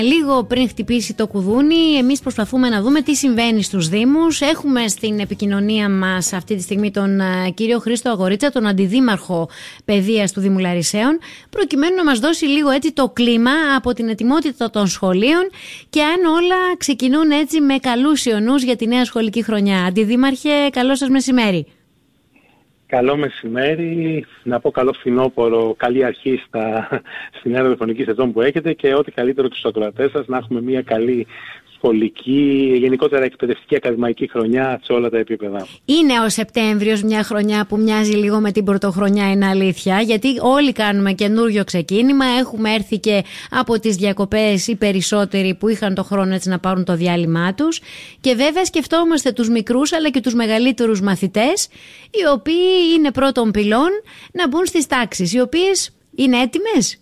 Λίγο πριν χτυπήσει το κουδούνι, εμείς προσπαθούμε να δούμε τι συμβαίνει στους Δήμους. Έχουμε στην επικοινωνία μας αυτή τη στιγμή τον κύριο Χρήστο Αγορίτσα, τον Αντιδήμαρχο Παιδείας του Δήμου Λαρισαίων, προκειμένου να μας δώσει λίγο έτσι το κλίμα από την ετοιμότητα των σχολείων και αν όλα ξεκινούν έτσι με καλούς ιονούς για τη νέα σχολική χρονιά. Αντιδήμαρχε, καλό σας μεσημέρι. Καλό μεσημέρι, να πω καλό φθινόπωρο, καλή αρχή στη νέα ραδιοφωνική σεζόν που έχετε και ό,τι καλύτερο και στους ακροατές σας, να έχουμε μια καλή σχολική, γενικότερα εκπαιδευτική ακαδημαϊκή χρονιά σε όλα τα επίπεδα. Είναι ο Σεπτέμβριος μια χρονιά που μοιάζει λίγο με την πρωτοχρονιά, είναι αλήθεια, γιατί όλοι κάνουμε καινούριο ξεκίνημα, έχουμε έρθει και από τις διακοπές οι περισσότεροι που είχαν το χρόνο έτσι να πάρουν το διάλειμμα τους και βέβαια σκεφτόμαστε τους μικρούς αλλά και τους μεγαλύτερους μαθητές, οι οποίοι είναι πρώτων πυλών να μπουν στις τάξεις, οι οποίες είναι έτοιμες.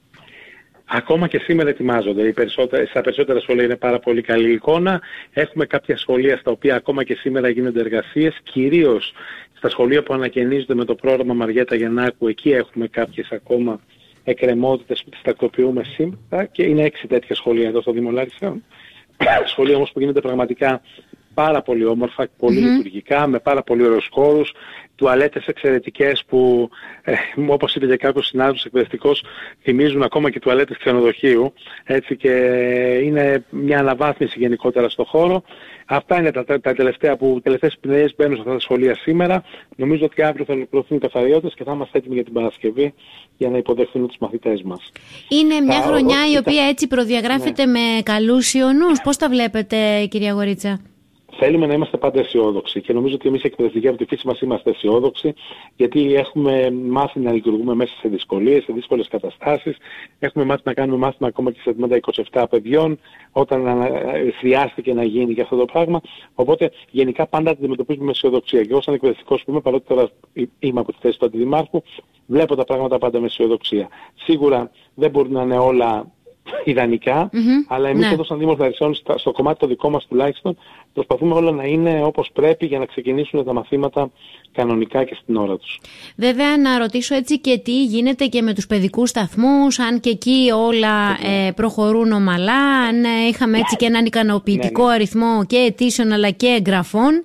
Ακόμα και σήμερα ετοιμάζονται. Στα περισσότερα σχολεία είναι πάρα πολύ καλή εικόνα. Έχουμε κάποια σχολεία στα οποία ακόμα και σήμερα γίνονται εργασίες, κυρίως στα σχολεία που ανακαινίζονται με το πρόγραμμα Μαριέτα Γιαννάκου. Εκεί έχουμε κάποιες ακόμα εκκρεμότητες που τις τακτοποιούμε σήμερα και είναι 6 τέτοια σχολεία εδώ στο Δήμο Λαρισαίων. Σχολεία όμως που γίνονται πραγματικά πάρα πολύ όμορφα, πολύ λειτουργικά, με πάρα πολύ ωραίους χώρους, τουαλέτες εξαιρετικές που, όπως είπε και κάποιος συνάδελφος εκπαιδευτικός, θυμίζουν ακόμα και τουαλέτες ξενοδοχείου, έτσι, και είναι μια αναβάθμιση γενικότερα στο χώρο. Αυτά είναι τα τελευταίες πινελιές μπαίνουν σε αυτά τα σχολεία σήμερα. Νομίζω ότι αύριο θα ολοκληρωθούν οι καθαριότητες και θα είμαστε έτοιμοι για την Παρασκευή για να υποδεχθούν τους μαθητές μας. Είναι μια χρονιά η οποία έτσι προδιαγράφεται με καλούς ιονούς. Πώς τα βλέπετε, κυρία Αγορίτσα? Θέλουμε να είμαστε πάντα αισιόδοξοι και νομίζω ότι εμείς εκπαιδευτικοί από τη φύση μας είμαστε αισιόδοξοι, γιατί έχουμε μάθει να λειτουργούμε μέσα σε δυσκολίες, σε δύσκολες καταστάσεις. Έχουμε μάθει να κάνουμε μάθημα ακόμα και σε τμήματα 27 παιδιών, όταν χρειάστηκε να γίνει και αυτό το πράγμα. Οπότε γενικά πάντα αντιμετωπίζουμε με αισιοδοξία. Και εγώ σαν εκπαιδευτικός που είμαι, παρότι τώρα είμαι από τη θέση του Αντιδημάρχου, βλέπω τα πράγματα πάντα με αισιοδοξία. Σίγουρα δεν μπορεί να είναι όλα ιδανικά, αλλά εμείς εδώ σαν Δήμος Λαρισαίων, στο κομμάτι το δικό μας τουλάχιστον, προσπαθούμε όλα να είναι όπως πρέπει για να ξεκινήσουν τα μαθήματα κανονικά και στην ώρα τους. Βέβαια, να ρωτήσω έτσι και τι γίνεται και με τους παιδικούς σταθμούς, αν και εκεί όλα προχωρούν ομαλά, αν είχαμε έτσι και έναν ικανοποιητικό αριθμό και αιτήσεων αλλά και εγγραφών.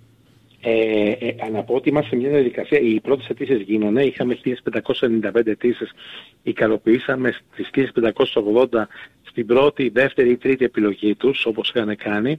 Να πω ότι είμαστε σε μια διαδικασία, οι πρώτες αιτήσεις γίνανε, είχαμε 1595 αιτήσεις, ικανοποιήσαμε στις 1580 στην πρώτη, δεύτερη ή τρίτη επιλογή τους, όπως είχαν κάνει.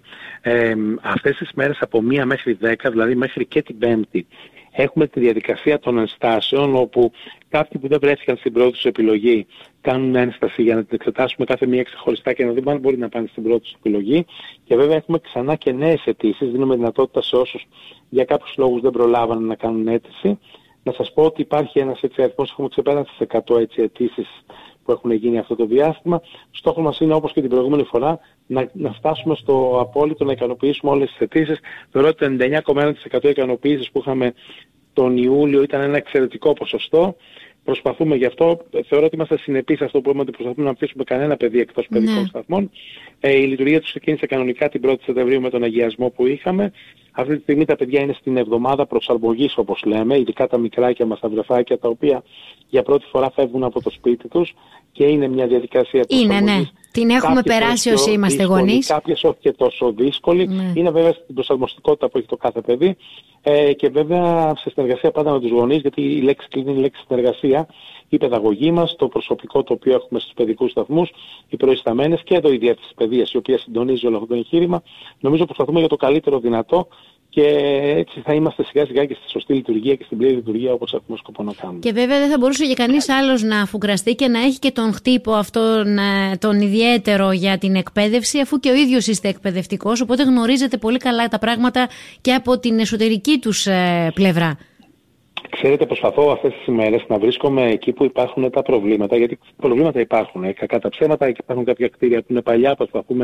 Αυτές τις μέρες από 1 μέχρι 10, δηλαδή μέχρι και την Πέμπτη, έχουμε τη διαδικασία των ενστάσεων, όπου κάποιοι που δεν βρέθηκαν στην πρώτη τους επιλογή κάνουν ένσταση για να την εξετάσουμε κάθε μία ξεχωριστά και να δούμε αν μπορεί να πάνε στην πρώτη τους επιλογή. Και βέβαια έχουμε ξανά και νέες αιτήσεις, δίνουμε δυνατότητα σε όσους για κάποιους λόγους δεν προλάβανε να κάνουν αίτηση. Να σας πω ότι υπάρχει ένας έτσι αριθμός, έχουμε ξεπέρασε τις 100 έτσι αιτήσεις που έχουν γίνει αυτό το διάστημα. Στόχος μας είναι, όπως και την προηγούμενη φορά, να φτάσουμε στο απόλυτο, να ικανοποιήσουμε όλες τις αιτήσεις. Θεωρώ ότι το 99,1% ικανοποίησεις που είχαμε τον Ιούλιο ήταν ένα εξαιρετικό ποσοστό. Προσπαθούμε γι' αυτό. Θεωρώ ότι είμαστε συνεπείς σε αυτό που είπαμε, ότι προσπαθούμε να αφήσουμε κανένα παιδί εκτός παιδικών σταθμών. Η λειτουργία τους ξεκίνησε κανονικά την 1η Σεπτεμβρίου με τον αγιασμό που είχαμε. Αυτή τη στιγμή τα παιδιά είναι στην εβδομάδα προσαρμογής, όπως λέμε, ειδικά τα μικράκια μας, τα βρεφάκια, τα οποία για πρώτη φορά φεύγουν από το σπίτι τους και είναι μια διαδικασία προσαρμογής. Είναι, ναι. Την έχουμε περάσει όσοι είμαστε γονείς. Κάποιες όχι και τόσο δύσκολοι. Είναι βέβαια στην προσαρμοστικότητα που έχει το κάθε παιδί και βέβαια σε συνεργασία πάντα με τους γονείς, γιατί η λέξη κλείνει είναι η λέξη συνεργασία. Η παιδαγωγή μας, το προσωπικό το οποίο έχουμε στους παιδικούς σταθμούς, οι προϊσταμένες και εδώ η διεύθυνση παιδείας, η οποία συντονίζει όλο αυτό το εγχείρημα. Νομίζω προσπαθούμε για το καλύτερο δυνατό και έτσι θα είμαστε σιγά σιγά και στη σωστή λειτουργία και στην πλήρη λειτουργία όπως έχουμε σκοπό να κάνουμε. Και βέβαια δεν θα μπορούσε για κανείς άλλος να αφουγκραστεί και να έχει και τον χτύπο αυτόν τον ιδιαίτερο για την εκπαίδευση, αφού και ο ίδιος είστε εκπαιδευτικός, οπότε γνωρίζετε πολύ καλά τα πράγματα και από την εσωτερική τους πλευρά. Ξέρετε, προσπαθώ αυτές τις ημέρες να βρίσκομαι εκεί που υπάρχουν τα προβλήματα, γιατί προβλήματα υπάρχουν. Κακά τα ψέματα, και υπάρχουν κάποια κτίρια που είναι παλιά, προσπαθούμε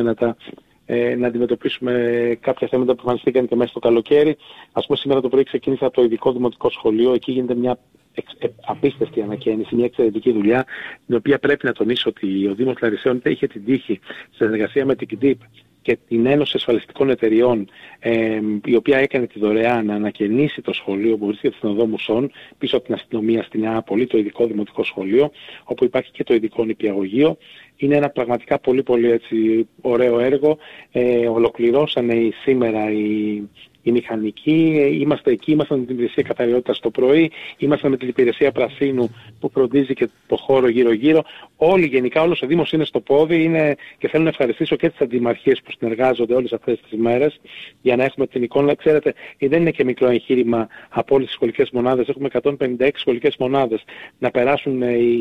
να αντιμετωπίσουμε κάποια θέματα που εμφανιστήκαν και μέσα στο καλοκαίρι. Ας πούμε, σήμερα το πρωί ξεκίνησα από το ειδικό δημοτικό σχολείο, εκεί γίνεται μια απίστευτη ανακαίνιση, μια εξαιρετική δουλειά, την οποία πρέπει να τονίσω ότι ο Δήμος Λαρισαίων είχε την τύχη, σε συνεργασία με την ΚΔΙΠ, και την Ένωση Ασφαλιστικών Εταιριών, η οποία έκανε τη δωρεά να ανακαινήσει το σχολείο που βρίσκεται στην οδό Μουσών, πίσω από την αστυνομία στην Νεάπολη, το ειδικό δημοτικό σχολείο, όπου υπάρχει και το ειδικό νηπιαγωγείο. Είναι ένα πραγματικά πολύ πολύ έτσι ωραίο έργο. Ολοκληρώσανε σήμερα οι μηχανικοί, είμαστε εκεί, ήμασταν με την υπηρεσία καθαριότητας το πρωί, ήμασταν με την υπηρεσία πρασίνου που φροντίζει και το χώρο γύρω-γύρω. Όλοι γενικά, όλος ο Δήμος είναι στο πόδι και θέλω να ευχαριστήσω και τις αντιμαρχίες που συνεργάζονται όλες αυτές τις μέρες για να έχουμε την εικόνα. Ξέρετε, δεν είναι και μικρό εγχείρημα από όλες τις σχολικές μονάδες, έχουμε 156 σχολικές μονάδες να περάσουν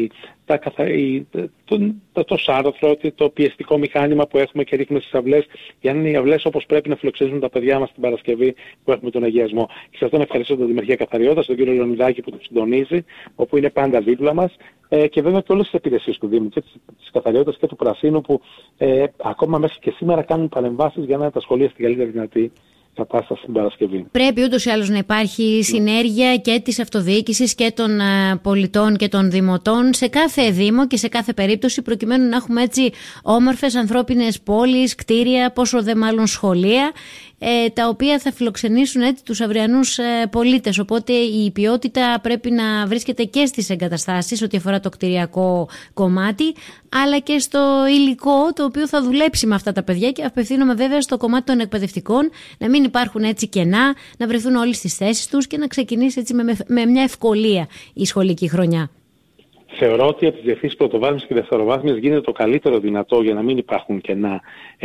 το σάρθρο, το πιεστικό μηχάνημα που έχουμε και ρίχνουμε στις αυλές, για να είναι οι αυλές όπως πρέπει να φιλοξενήσουν τα παιδιά μας την Παρασκευή που έχουμε τον αγιασμό. Και σε αυτό να ευχαριστώ τον Δημαρχία Καθαριότητας, τον κύριο Λεωνιδάκη που το συντονίζει, όπου είναι πάντα δίπλα μας, και βέβαια και όλες τις υπηρεσίες του Δήμου, και της Καθαριότητας και του Πρασίνου, που ακόμα μέσα και σήμερα κάνουν παρεμβάσεις για να είναι τα σχολεία στην καλύτερη δυνατή κατάσταση την Παρασκευή. Πρέπει ούτως ή άλλως να υπάρχει συνέργεια και της αυτοδιοίκησης και των πολιτών και των δημοτών σε κάθε δήμο και σε κάθε περίπτωση, προκειμένου να έχουμε έτσι όμορφες ανθρώπινες πόλεις, κτίρια, πόσο δε μάλλον σχολεία, τα οποία θα φιλοξενήσουν έτσι τους αυριανούς πολίτες. Οπότε η ποιότητα πρέπει να βρίσκεται και στις εγκαταστάσεις ό,τι αφορά το κτηριακό κομμάτι, αλλά και στο υλικό το οποίο θα δουλέψει με αυτά τα παιδιά, και απευθύνομαι βέβαια στο κομμάτι των εκπαιδευτικών, να μην υπάρχουν έτσι κενά, να βρεθούν όλοι στις θέσεις τους και να ξεκινήσει έτσι με μια ευκολία η σχολική χρονιά. Θεωρώ ότι από τις διευθύνσεις πρωτοβάθμιας και δευτεροβάθμιας γίνεται το καλύτερο δυνατό για να μην υπάρχουν κενά.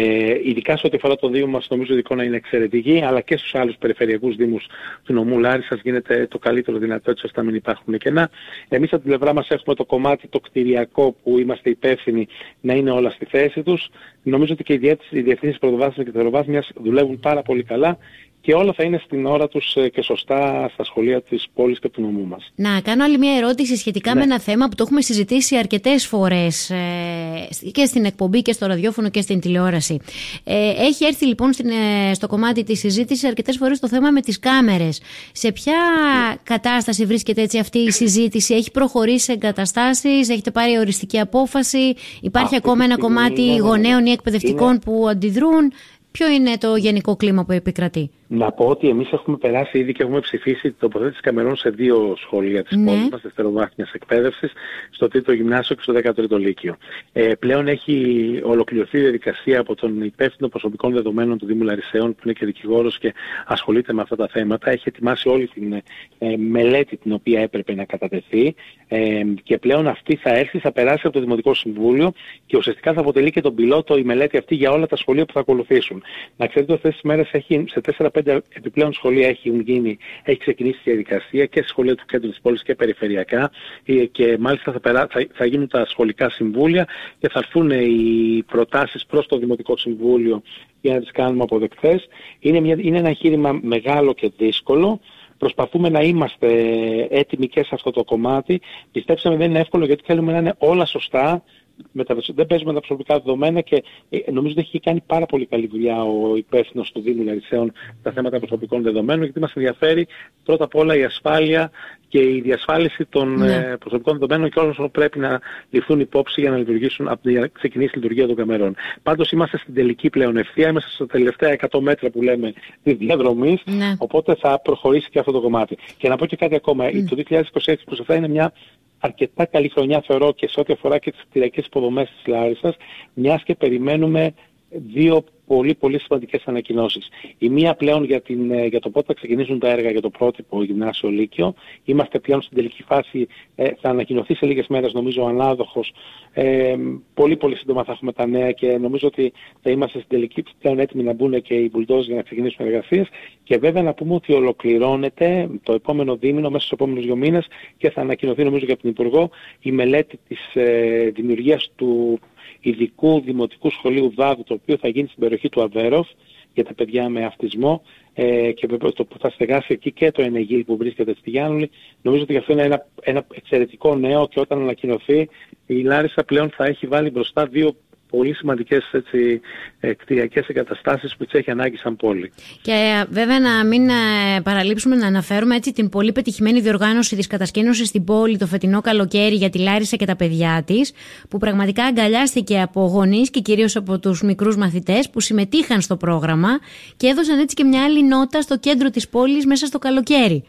Ειδικά σε ό,τι αφορά το Δήμο μας, νομίζω η εικόνα είναι εξαιρετική, αλλά και στους άλλους περιφερειακούς δήμους του νομού Λάρισσας γίνεται το καλύτερο δυνατό, έτσι ώστε να μην υπάρχουν κενά. Εμείς από την πλευρά μας έχουμε το κομμάτι το κτηριακό που είμαστε υπεύθυνοι να είναι όλα στη θέση τους. Νομίζω ότι και οι διευθύνσεις πρωτοβάθμιας και δευτεροβάθμιας δουλεύουν πάρα πολύ καλά. Και όλα θα είναι στην ώρα τους και σωστά στα σχολεία της πόλης και του νομού μας. Να κάνω άλλη μια ερώτηση σχετικά με ένα θέμα που το έχουμε συζητήσει αρκετές φορές και στην εκπομπή και στο ραδιόφωνο και στην τηλεόραση. Έχει έρθει λοιπόν στο κομμάτι της συζήτησης αρκετές φορές το θέμα με τις κάμερες. Σε ποια κατάσταση βρίσκεται έτσι αυτή η συζήτηση? Έχει προχωρήσει σε εγκαταστάσεις, έχετε πάρει οριστική απόφαση, υπάρχει ακόμα ένα κομμάτι γονέων ή εκπαιδευτικών που αντιδρούν? Ποιο είναι το γενικό κλίμα που επικρατεί? Να πω ότι εμείς έχουμε περάσει ήδη και έχουμε ψηφίσει την τοποθέτηση καμερών σε 2 σχολεία της πόλης μας, δευτεροβάθμιας εκπαίδευσης, στο 3ο Γυμνάσιο και στο 13ο Λύκειο. Πλέον έχει ολοκληρωθεί η διαδικασία από τον υπεύθυνο προσωπικών δεδομένων του Δήμου Λαρισαίων, που είναι και δικηγόρος και ασχολείται με αυτά τα θέματα. Έχει ετοιμάσει όλη την μελέτη την οποία έπρεπε να κατατεθεί, και πλέον αυτή θα έρθει, θα περάσει από το Δημοτικό Συμβούλιο και ουσιαστικά θα αποτελεί και τον πιλότο η μελέτη αυτή για όλα τα σχολεία που θα ακολουθήσουν. Να ξέρετε ότι αυτές τις μέρες σε 4-5 επιπλέον σχολεία έχει ξεκινήσει η διαδικασία και σε σχολεία του κέντρου της πόλης και περιφερειακά, και μάλιστα θα γίνουν τα σχολικά συμβούλια και θα έρθουν οι προτάσεις προς το Δημοτικό Συμβούλιο για να τις κάνουμε αποδεκτές. Είναι ένα εγχείρημα μεγάλο και δύσκολο. Προσπαθούμε να είμαστε έτοιμοι και σε αυτό το κομμάτι. Πιστέψαμε δεν είναι εύκολο, γιατί θέλουμε να είναι όλα σωστά. Δεν παίζουμε τα προσωπικά δεδομένα, και νομίζω ότι έχει κάνει πάρα πολύ καλή δουλειά ο υπεύθυνος του Δήμου Λαρισαίων στα θέματα προσωπικών δεδομένων, γιατί μας ενδιαφέρει πρώτα απ' όλα η ασφάλεια και η διασφάλιση των προσωπικών δεδομένων και όλων όσων πρέπει να ληφθούν υπόψη για να ξεκινήσει η λειτουργία των καμερών. Πάντως είμαστε στην τελική πλέον ευθεία, είμαστε στα τελευταία 100 μέτρα που λέμε τη διαδρομής, οπότε θα προχωρήσει και αυτό το κομμάτι. Και να πω και κάτι ακόμα, το 2026 που θα είναι μια αρκετά καλή χρονιά, θεωρώ, και σε ό,τι αφορά και τις κτηριακές υποδομές της Λάρισσας, μιας και περιμένουμε 2 πολύ πολύ σημαντικές ανακοινώσεις. Η μία πλέον για το πότε θα ξεκινήσουν τα έργα για το πρότυπο Γυμνάσιο Λύκειο. Είμαστε πλέον στην τελική φάση, θα ανακοινωθεί σε λίγες μέρες νομίζω ο ανάδοχος. Πολύ πολύ σύντομα θα έχουμε τα νέα και νομίζω ότι θα είμαστε στην τελική πλέον έτοιμοι να μπουν και οι μπουλντόζ για να ξεκινήσουν εργασίες. Και βέβαια να πούμε ότι ολοκληρώνεται το επόμενο δίμηνο, μέσα στους επόμενους 2 μήνες, και θα ανακοινωθεί νομίζω για την Υπουργό η μελέτη της δημιουργίας του ειδικού δημοτικού σχολείου Δάδου, το οποίο θα γίνει στην περιοχή του Αβέροφ για τα παιδιά με αυτισμό, και που θα στεγάσει εκεί και το Ενεγίλ που βρίσκεται στη Γιάννουλη. Νομίζω ότι αυτό είναι ένα εξαιρετικό νέο, και όταν ανακοινωθεί η Λάρισα πλέον θα έχει βάλει μπροστά 2 πολύ σημαντικές κτηριακές εγκαταστάσεις που τις έχει ανάγκη σαν πόλη. Και βέβαια να μην παραλείψουμε να αναφέρουμε έτσι την πολύ πετυχημένη διοργάνωση της κατασκήνωσης στην πόλη το φετινό καλοκαίρι για τη Λάρισα και τα παιδιά της, που πραγματικά αγκαλιάστηκε από γονείς και κυρίως από τους μικρούς μαθητές που συμμετείχαν στο πρόγραμμα και έδωσαν έτσι και μια άλλη νότα στο κέντρο της πόλης μέσα στο καλοκαίρι.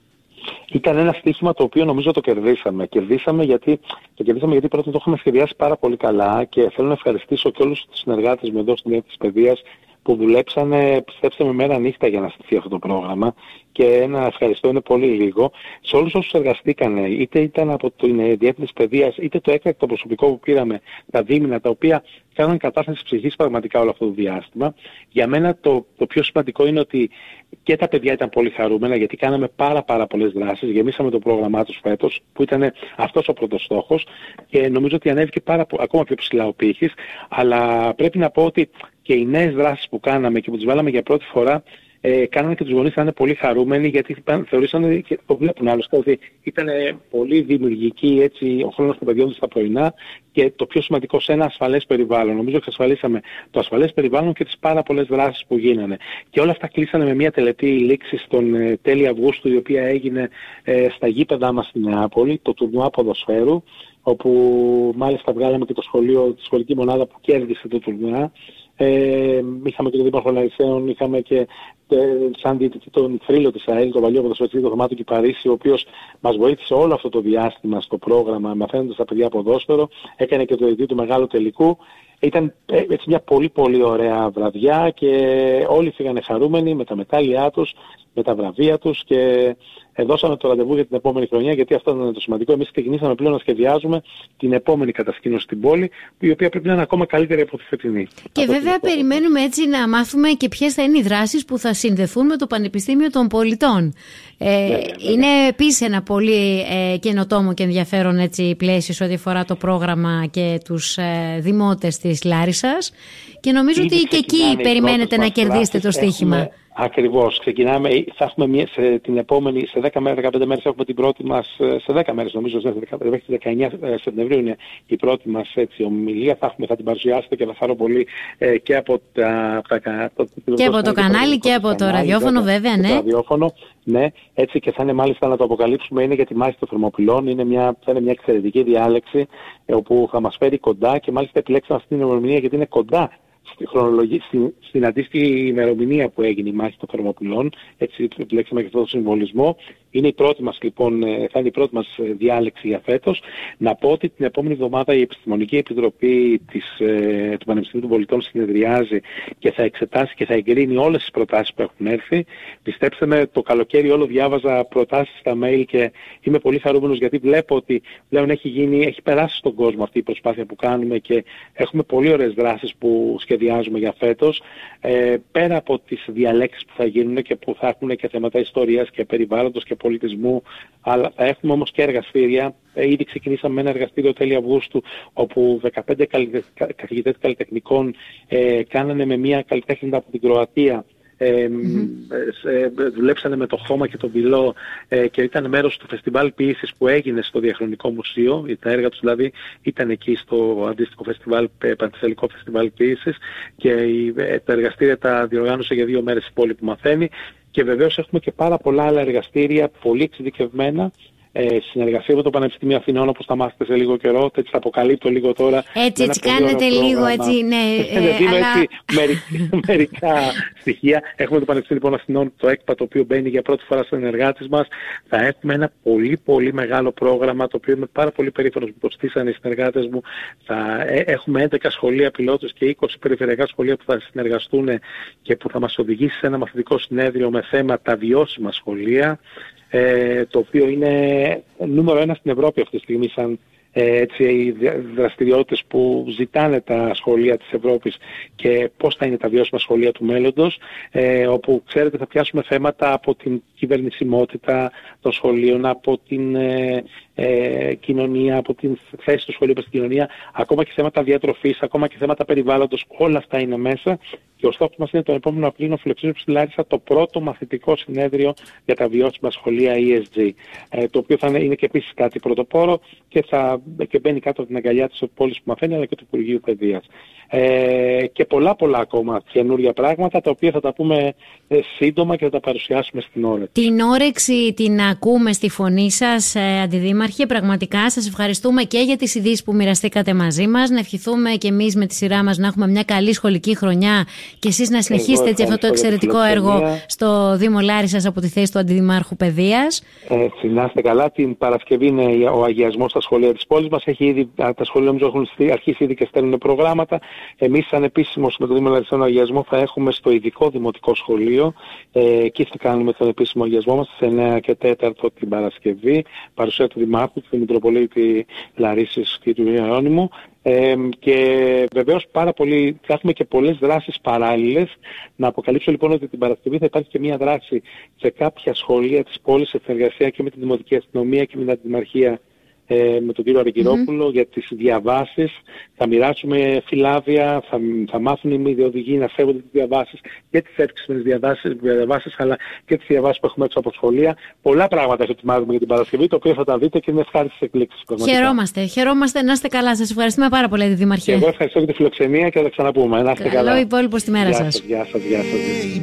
Ήταν ένα στοίχημα το οποίο νομίζω το κερδίσαμε. Κερδίσαμε γιατί πρώτα το είχαμε σχεδιάσει πάρα πολύ καλά και θέλω να ευχαριστήσω και όλους τους συνεργάτες μου εδώ στην Διεύθυνση Παιδείας που δουλέψανε, πιστέψτε με, μέρα νύχτα για να στηθεί αυτό το πρόγραμμα, και ένα ευχαριστώ είναι πολύ λίγο σε όλους όσους εργαστήκανε, είτε ήταν από την Διεύθυνση Παιδείας, είτε το έκτακτο προσωπικό που πήραμε, τα δίμηνα, τα οποία κάναν κατάσταση ψυχής πραγματικά όλο αυτό το διάστημα. Για μένα το πιο σημαντικό είναι ότι και τα παιδιά ήταν πολύ χαρούμενα, γιατί κάναμε πάρα πολλές δράσεις, γεμίσαμε το πρόγραμμά τους φέτος, που ήταν αυτός ο πρώτος στόχος, και νομίζω ότι ανέβηκε ακόμα πιο ψηλά ο πύχης, αλλά πρέπει να πω ότι και οι νέες δράσεις που κάναμε και που τις βάλαμε για πρώτη φορά, κάνανε και τους γονείς να είναι πολύ χαρούμενοι, γιατί θεωρήσανε, και το βλέπουν άλλωστε, ότι ήταν πολύ δημιουργική έτσι, ο χρόνος των παιδιών τους στα πρωινά, και το πιο σημαντικό, σε ένα ασφαλές περιβάλλον. Νομίζω εξασφαλίσαμε το ασφαλές περιβάλλον και τις πάρα πολλές δράσεις που γίνανε. Και όλα αυτά κλείσανε με μια τελετή λήξη στον τέλη Αυγούστου, η οποία έγινε στα γήπεδά μας στη Νεάπολη, το τουρνουά ποδοσφαίρου, όπου μάλιστα βγάλαμε και τη σχολική μονάδα που κέρδισε το τουρνουά. Είχαμε και τον Δήμαρχο Λαρισαίων, είχαμε και σαν διαιτητή τον θρύλο της ΑΕΛ, τον παλιό ποδοσφαιριστή, τον Θωμάτο Κυπαρίσι, ο οποίος μας βοήθησε όλο αυτό το διάστημα στο πρόγραμμα, μαθαίνοντας τα παιδιά ποδόσφαιρο, έκανε και το διαιτητή του μεγάλου τελικού. Ήταν έτσι μια πολύ ωραία βραδιά και όλοι φύγανε χαρούμενοι με τα μετάλλια τους, με τα βραβεία τους, και δώσαμε το ραντεβού για την επόμενη χρονιά, γιατί αυτό ήταν το σημαντικό. Εμείς ξεκινήσαμε πλέον να σχεδιάζουμε την επόμενη κατασκήνωση στην πόλη, η οποία πρέπει να είναι ακόμα καλύτερη από τη φετινή. Και βέβαια περιμένουμε έτσι να μάθουμε και ποιες θα είναι οι δράσεις που θα συνδεθούν με το Πανεπιστήμιο των Πολιτών. Είναι επίσης ένα πολύ καινοτόμο και ενδιαφέρον έτσι πλαίσιο σε ό,τι αφορά το πρόγραμμα και τους δημότες της Λάρισσας, και νομίζω ότι και εκεί περιμένετε να κερδίσετε το στοίχημα. Ακριβώς. Ξεκινάμε, θα έχουμε την επόμενη, σε 10 μέρες, 15 μέρες έχουμε την πρώτη μας, σε 10 μέρες νομίζω, μέχρι τις 19 Σεπτεμβρίου είναι η πρώτη μας έτσι, ομιλία. Θα την παρουσιάσετε και θα χαρώ πολύ και από το κανάλι και από το ραδιόφωνο βέβαια, ναι. Το ραδιόφωνο, ναι, έτσι, και θα είναι μάλιστα, να το αποκαλύψουμε, είναι για τη μάχη των Θερμοπυλών. Θα είναι μια εξαιρετική διάλεξη όπου θα μας φέρει κοντά, και μάλιστα επιλέξαμε αυτή την ημερομηνία γιατί είναι κοντά στην αντίστοιχη ημερομηνία που έγινε η μάχη των Θερμοπυλών. Έτσι επιλέξαμε και αυτό το συμβολισμό. Είναι η πρώτη μας, λοιπόν, θα είναι η πρώτη μας διάλεξη για φέτος. Να πω ότι την επόμενη εβδομάδα η Επιστημονική Επιτροπή του Πανεπιστημίου των Πολιτών συνεδριάζει και θα εξετάσει και θα εγκρίνει όλες τις προτάσεις που έχουν έρθει. Πιστέψτε με, το καλοκαίρι όλο διάβαζα προτάσεις στα mail και είμαι πολύ χαρούμενος, γιατί βλέπω ότι πλέον έχει περάσει στον κόσμο αυτή η προσπάθεια που κάνουμε και έχουμε πολύ ωραίες δράσεις που σχεδιάζουμε για φέτος. Πέρα από τις διαλέξεις που θα γίνουν και που θα έχουν και θέματα ιστορίας και περιβάλλοντος και πολιτισμού, αλλά θα έχουμε όμως και εργαστήρια. Ήδη ξεκινήσαμε με ένα εργαστήριο τέλη Αυγούστου, όπου 15 καθηγητές καλλιτεχνικών κάνανε με μια καλλιτέχνητα από την Κροατία. Δουλέψανε με το χώμα και τον πυλό και ήταν μέρος του φεστιβάλ ποίησης που έγινε στο Διαχρονικό Μουσείο. Τα έργα τους δηλαδή ήταν εκεί στο αντίστοιχο φεστιβάλ, Πανθεσσαλικό Φεστιβάλ Ποίησης, και τα εργαστήρια τα διοργάνωσε για 2 μέρες η πόλη που μαθαίνει. Και βεβαίως έχουμε και πάρα πολλά άλλα εργαστήρια, πολύ εξειδικευμένα, συνεργασία με το Πανεπιστήμιο Αθηνών, όπως θα μάθετε σε λίγο καιρό. Έτσι θα αποκαλύπτω λίγο τώρα. Έτσι κάνετε λίγο έτσι, ναι. Έτσι μερικά στοιχεία. Έχουμε το Πανεπιστήμιο Αθηνών, το ΕΚΠΑ, το οποίο μπαίνει για πρώτη φορά στους συνεργάτες μας. Θα έχουμε ένα πολύ μεγάλο πρόγραμμα, το οποίο είμαι πάρα πολύ περήφανος που το στήσανε οι συνεργάτες μου. Θα έχουμε 11 σχολεία πιλότους και 20 περιφερειακά σχολεία που θα συνεργαστούν και που θα μας οδηγήσει σε ένα μαθητικό συνέδριο με θέμα τα βιώσιμα σχολεία. Το οποίο είναι νούμερο 1 στην Ευρώπη αυτή τη στιγμή, σαν οι δραστηριότητες που ζητάνε τα σχολεία της Ευρώπης, και πώς θα είναι τα βιώσιμα σχολεία του μέλλοντος, όπου ξέρετε θα πιάσουμε θέματα από την κυβερνησιμότητα των σχολείων, από την κοινωνία, από την θέση του σχολείου στην κοινωνία, ακόμα και θέματα διατροφής, ακόμα και θέματα περιβάλλοντος, όλα αυτά είναι μέσα, Και ο στόχος μας είναι τον επόμενο Απρίλιο να φιλοξενήσουμε στη Λάρισα το πρώτο μαθητικό συνέδριο για τα βιώσιμα σχολεία ESG. Το οποίο θα είναι και επίσης κάτι πρωτοπόρο και μπαίνει κάτω από την αγκαλιά της πόλης που μαθαίνει, αλλά και του Υπουργείου Παιδείας. Και πολλά ακόμα καινούργια πράγματα, τα οποία θα τα πούμε σύντομα και θα τα παρουσιάσουμε στην όρεξη. Την όρεξη την ακούμε στη φωνή σας, Αντιδήμαρχε. Πραγματικά σας ευχαριστούμε και για τις ειδήσεις που μοιραστήκατε μαζί μας. Να ευχηθούμε και εμείς με τη σειρά μας να έχουμε μια καλή σχολική χρονιά και εσείς να συνεχίσετε έτσι αυτό το εξαιρετικό έργο στο Δήμο Λάρισσας από τη θέση του Αντιδημάρχου Παιδείας. Να είστε καλά. Την Παρασκευή είναι ο αγιασμός στα σχολεία της πόλης μας. Τα σχολεία νομίζω έχουν αρχίσει ήδη και στέλνουν προγράμματα. Εμείς, σαν επίσημος με το Δήμο Λαρισσών αγιασμό, θα έχουμε στο ειδικό δημοτικό σχολείο. Εκεί θα κάνουμε τον επίσημο αγιασμό μας στις 9 και 4 την Παρασκευή. Παρουσία του Δημάρχου, του Μητροπολίτη Λαρίσσης και του Ιερώνυμου. Και βεβαίως θα έχουμε και πολλές δράσεις παράλληλες. Να αποκαλύψω λοιπόν ότι την Παρασκευή θα υπάρχει και μια δράση σε κάποια σχολεία της πόλης σε συνεργασία και με την Δημοτική Αστυνομία και με την Αντιμαρχία, με τον κύριο Αργυρόπουλο, για τις διαβάσεις. Θα μοιράσουμε φυλάδια, θα μάθουν οι οδηγοί να σέβονται τις διαβάσεις και τις εύξησες διαβάσεις, αλλά και τις διαβάσεις που έχουμε έξω από σχολεία. Πολλά πράγματα ετοιμάζουμε για την Παρασκευή, το οποίο θα τα δείτε και είναι ευχάριστες εκπλήξεις. Χαιρόμαστε, να είστε καλά. Σας ευχαριστούμε πάρα πολύ, Δήμαρχε. Εγώ ευχαριστώ για τη φιλοξενία και θα τα ξαναπούμε. Να είστε καλά. Καλό υπόλοιπο στη μέρα σας. Γεια σας.